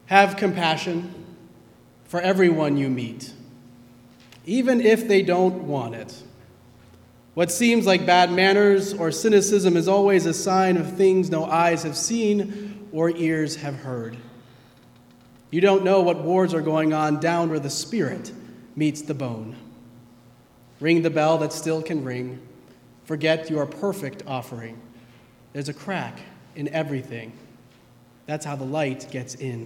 Have compassion for everyone you meet, even if they don't want it. What seems like bad manners or cynicism is always a sign of things no eyes have seen or ears have heard. You don't know what wars are going on down where the spirit meets the bone. Ring the bell that still can ring. Forget your perfect offering. There's a crack in everything. That's how the light gets in.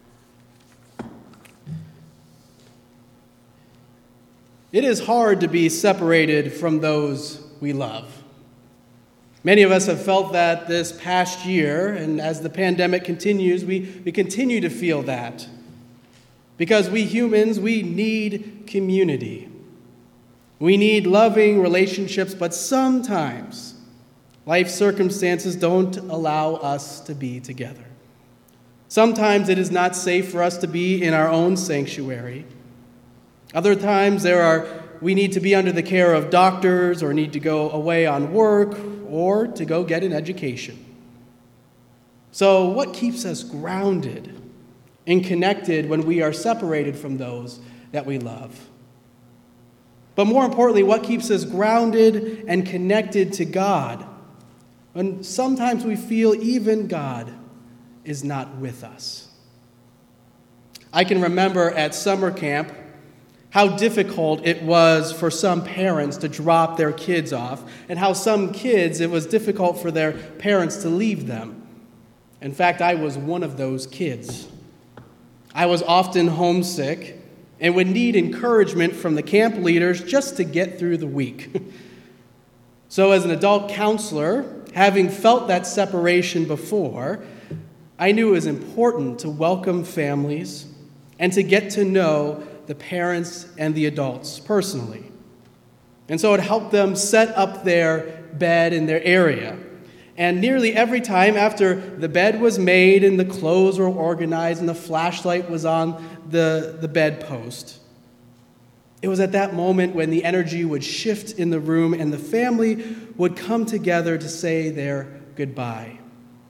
It is hard to be separated from those we love. Many of us have felt that this past year, and as the pandemic continues, we continue to feel that. Because we humans, we need community. We need loving relationships, but sometimes life circumstances don't allow us to be together. Sometimes it is not safe for us to be in our own sanctuary. Other times we need to be under the care of doctors or need to go away on work or to go get an education. So what keeps us grounded and connected when we are separated from those that we love? But more importantly, what keeps us grounded and connected to God when sometimes we feel even God is not with us? I can remember at summer camp how difficult it was for some parents to drop their kids off, and how some kids, it was difficult for their parents to leave them. In fact, I was one of those kids. I was often homesick and would need encouragement from the camp leaders just to get through the week. So as an adult counselor, having felt that separation before, I knew it was important to welcome families and to get to know the parents and the adults personally. And so it helped them set up their bed in their area. And nearly every time after the bed was made and the clothes were organized and the flashlight was on the bedpost, it was at that moment when the energy would shift in the room and the family would come together to say their goodbye.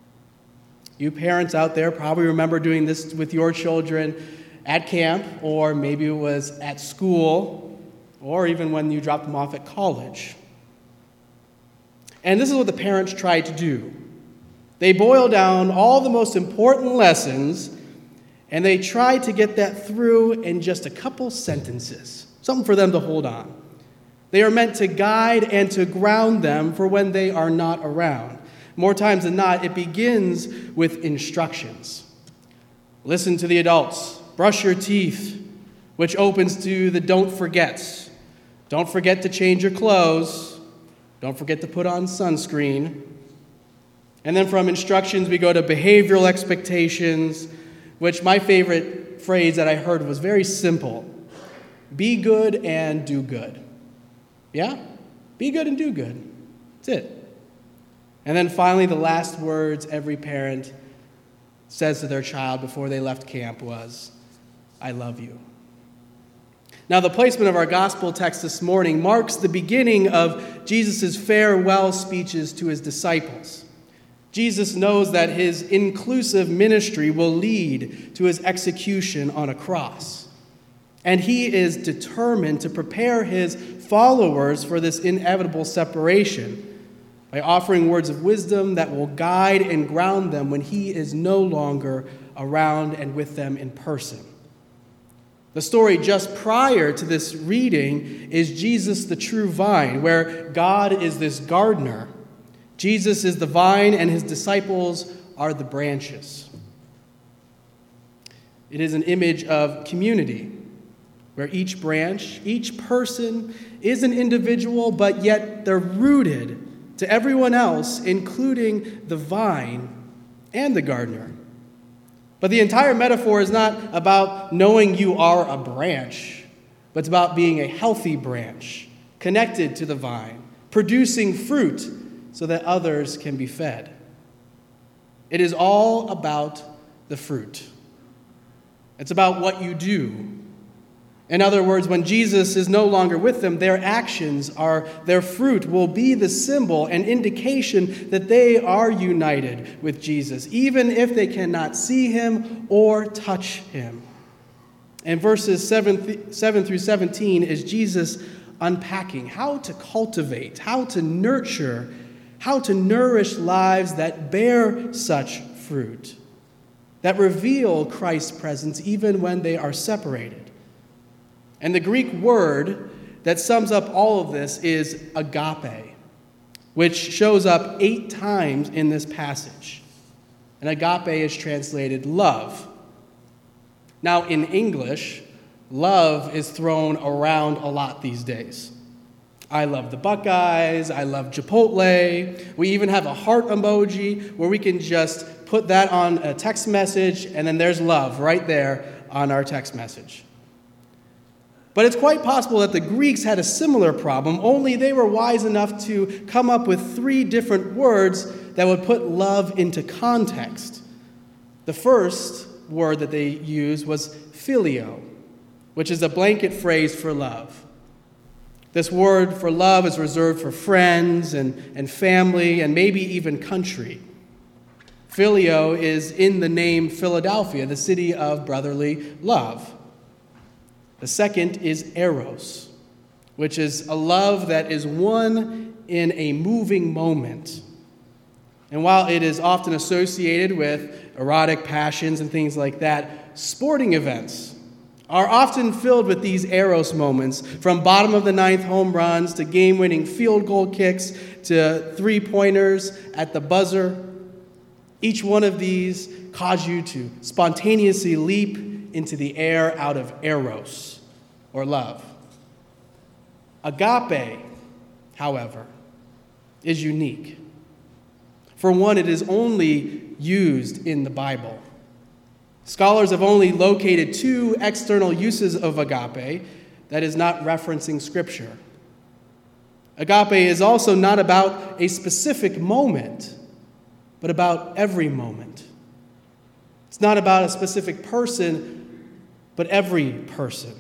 You parents out there probably remember doing this with your children at camp, or maybe it was at school, or even when you dropped them off at college. And this is what the parents tried to do. They boiled down all the most important lessons, and they tried to get that through in just a couple sentences, something for them to hold on. They are meant to guide and to ground them for when they are not around. More times than not, it begins with instructions. Listen to the adults. Brush your teeth, which opens to the don't forgets. Don't forget to change your clothes. Don't forget to put on sunscreen. And then from instructions, we go to behavioral expectations, which my favorite phrase that I heard was very simple. Be good and do good. Yeah? Be good and do good. That's it. And then finally, the last words every parent says to their child before they left camp was, I love you. Now, the placement of our gospel text this morning marks the beginning of Jesus' farewell speeches to his disciples. Jesus knows that his inclusive ministry will lead to his execution on a cross. And he is determined to prepare his followers for this inevitable separation by offering words of wisdom that will guide and ground them when he is no longer around and with them in person. The story just prior to this reading is Jesus the true vine, where God is this gardener. Jesus is the vine and his disciples are the branches. It is an image of community, where each branch, each person is an individual, but yet they're rooted to everyone else, including the vine and the gardener. But the entire metaphor is not about knowing you are a branch, but it's about being a healthy branch, connected to the vine, producing fruit so that others can be fed. It is all about the fruit. It's about what you do, In other words, when Jesus is no longer with them, their actions their fruit will be the symbol and indication that they are united with Jesus, even if they cannot see him or touch him. And verses 7 through 17 is Jesus unpacking how to cultivate, how to nurture, how to nourish lives that bear such fruit, that reveal Christ's presence even when they are separated. And the Greek word that sums up all of this is agape, which shows up 8 times in this passage. And agape is translated love. Now, in English, love is thrown around a lot these days. I love the Buckeyes, I love Chipotle. We even have a heart emoji where we can just put that on a text message, and then there's love right there on our text message. But it's quite possible that the Greeks had a similar problem, only they were wise enough to come up with 3 different words that would put love into context. The first word that they used was phileo, which is a blanket phrase for love. This word for love is reserved for friends and family and maybe even country. Phileo is in the name Philadelphia, the city of brotherly love. The second is eros, which is a love that is won in a moving moment. And while it is often associated with erotic passions and things like that, sporting events are often filled with these eros moments, from bottom of the ninth home runs to game-winning field goal kicks to 3-pointers at the buzzer. Each one of these cause you to spontaneously leap into the air out of eros, or love. Agape, however, is unique. For one, it is only used in the Bible. Scholars have only located 2 external uses of agape that is not referencing Scripture. Agape is also not about a specific moment, but about every moment. It's not about a specific person, but every person.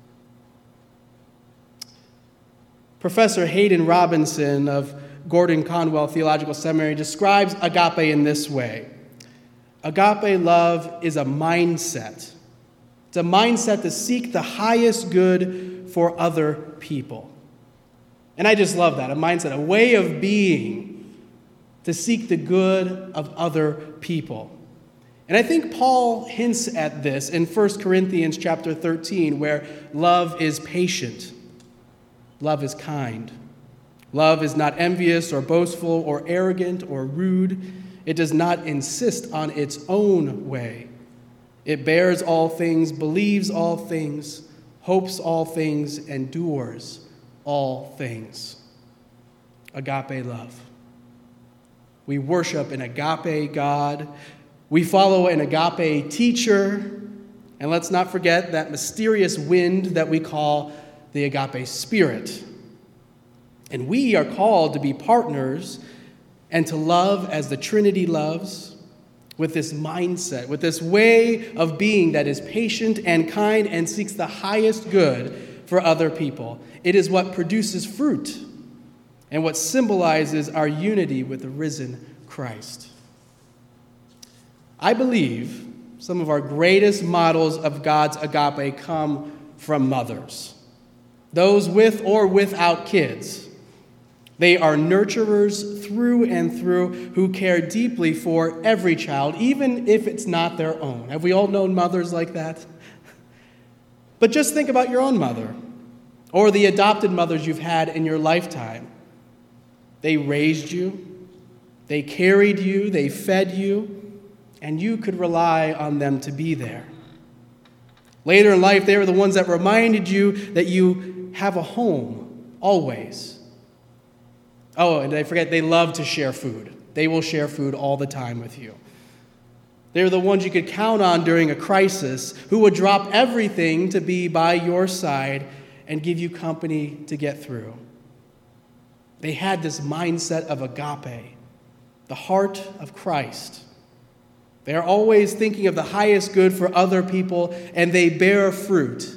Professor Hayden Robinson of Gordon Conwell Theological Seminary describes agape in this way. Agape love is a mindset. It's a mindset to seek the highest good for other people. And I just love that, a mindset, a way of being to seek the good of other people. And I think Paul hints at this in 1 Corinthians chapter 13, where love is patient. Love is kind. Love is not envious or boastful or arrogant or rude. It does not insist on its own way. It bears all things, believes all things, hopes all things, endures all things. Agape love. We worship an agape God. We follow an agape teacher. And let's not forget that mysterious wind that we call the agape spirit. And we are called to be partners and to love as the Trinity loves, with this mindset, with this way of being that is patient and kind and seeks the highest good for other people. It is what produces fruit and what symbolizes our unity with the risen Christ. I believe some of our greatest models of God's agape come from mothers, those with or without kids. They are nurturers through and through who care deeply for every child, even if it's not their own. Have we all known mothers like that? But just think about your own mother or the adopted mothers you've had in your lifetime. They raised you, they carried you, they fed you, and you could rely on them to be there. Later in life, they were the ones that reminded you that you have a home, always. Oh, and I forget, they love to share food. They will share food all the time with you. They're the ones you could count on during a crisis, who would drop everything to be by your side and give you company to get through. They had this mindset of agape, the heart of Christ. They are always thinking of the highest good for other people, and they bear fruit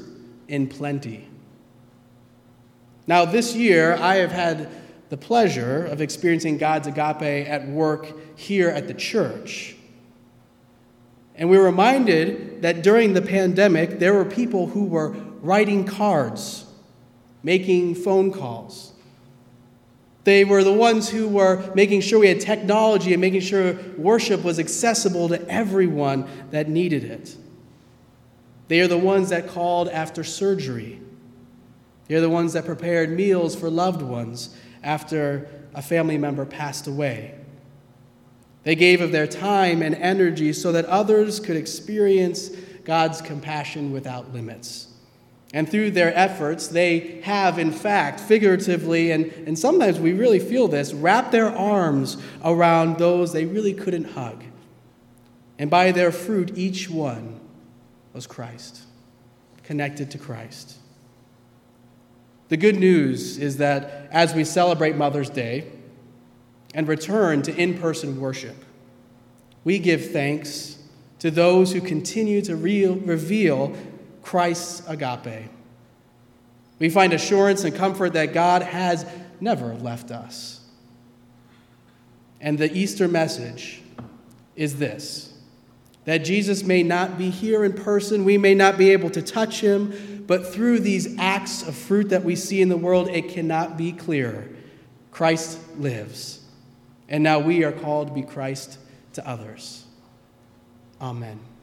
in plenty. Now, this year, I have had the pleasure of experiencing God's agape at work here at the church. And we were reminded that during the pandemic, there were people who were writing cards, making phone calls. They were the ones who were making sure we had technology and making sure worship was accessible to everyone that needed it. They are the ones that called after surgery. They are the ones that prepared meals for loved ones after a family member passed away. They gave of their time and energy so that others could experience God's compassion without limits. And through their efforts, they have, in fact, figuratively, and sometimes we really feel this, wrapped their arms around those they really couldn't hug. And by their fruit, each one was Christ, connected to Christ. The good news is that as we celebrate Mother's Day and return to in-person worship, we give thanks to those who continue to reveal Christ's agape. We find assurance and comfort that God has never left us. And the Easter message is this: that Jesus may not be here in person, we may not be able to touch him, but through these acts of fruit that we see in the world, it cannot be clearer. Christ lives, and now we are called to be Christ to others. Amen.